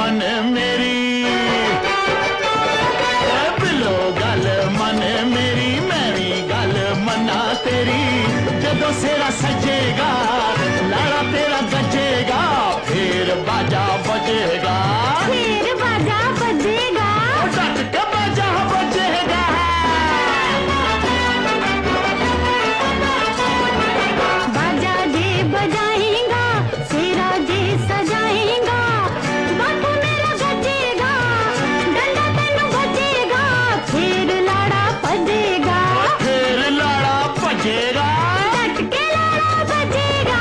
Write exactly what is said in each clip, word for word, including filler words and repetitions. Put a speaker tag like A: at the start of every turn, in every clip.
A: मन मेरी बिलो गल मन मेरी मैरी गल मना तेरी जदों सेरा सजेगा लाड़ा तेरा गजेगा फिर बाजा बजेगा
B: फिर बाजा बजेगा
A: डट के बाजा बजेगा
B: बाजा जे बजाएगा सेरा जे सजाएगा बापू मेरा गजेगा डंडा तेनू बजेगा फिर लाड़ा बजेगा
A: फिर लाड़ा बजेगा
B: डट के लाड़ा बजेगा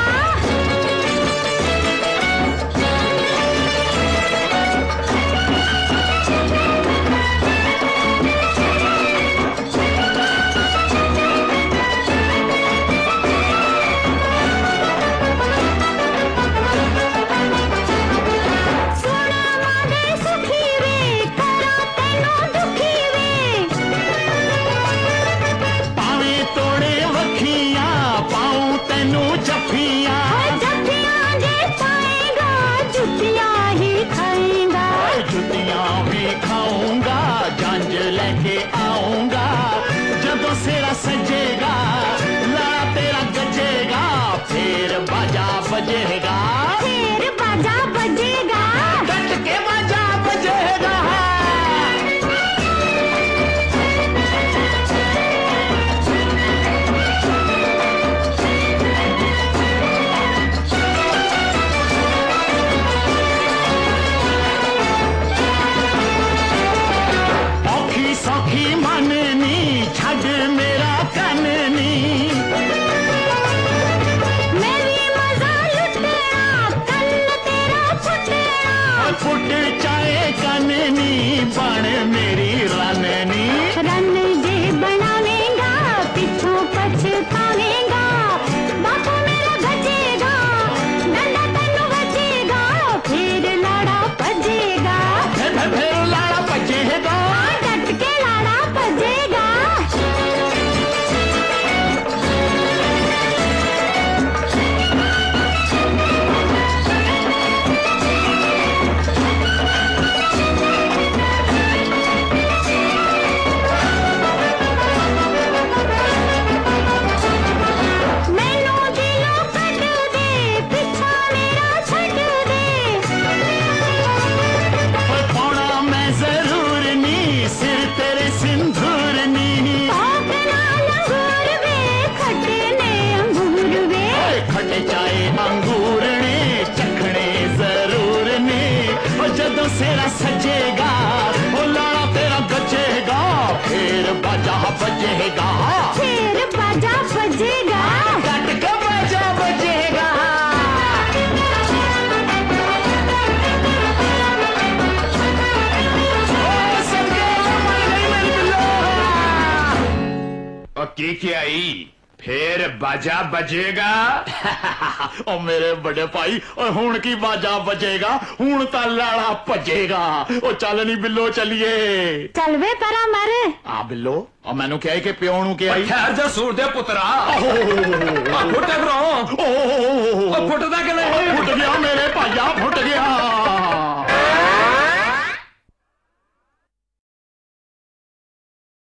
B: सोना मांगे सुखी वे करा तेनू दुखी वे
A: पावे तोड़े वखियां पाऊं तेनू जफियां
B: जफ्फियां जे पाएगा जुतियां ही खाएगा
A: जुतियां भी खाऊंगा जंज लेके आऊंगा जदों सेरा सजेगा लाड़ा तेरा गजेगा फिर बाजा बजेगा
B: फिर बाजा बजेगा
A: डट के बाजा बजेगा औखी सौखी मननी छड़ मेरा कननी
B: मेरी मजा लुटना कल तेरा फुटना
A: फुट चाहे कननी बन मेरी रननी
B: रन जे बनावेगा पिछों पछतावेगा बापू मेरा गजेगा डंडा तेनू बजेगा फिर लाड़ा बजेगा
A: फिर फिर लाड़ा बजेगा
B: डट के लाड़ा बजेगा मैनू दिलों कट दे पिछा मेरा छट दे
A: पाना मैं जरूर नी सिर तेरे सिंदूर नी
B: पाप नाल अंगूर वे खट्टे ने अंगूर वे
A: खटे चाहे अंगूर ने चखने जरूर ने जदों सेरा सजेगा ओ लाड़ा तेरा गजेगा फिर बाजा बजेगा
B: फिर बाजा बजेगा
A: डट के बाजा बजेगा ओ सदके मर गई मेरी बिल्लो
C: और की क्या आई फिर बाजा बजेगा
A: ओ मेरे बड़े भाई और हुण की बाजा बजेगा हुण तां लाड़ा भजेगा ओ चल नी बिल्लो चलिए
B: चल वे परा मर
A: आ बिल्लो और मैनू क्या कि प्यो नू क्या
C: ठहर जा सूर दे पुत्रा फुट करो
A: ओ
C: फुटदा कि नहीं
A: फुट गया मेरे भाइया फुट गया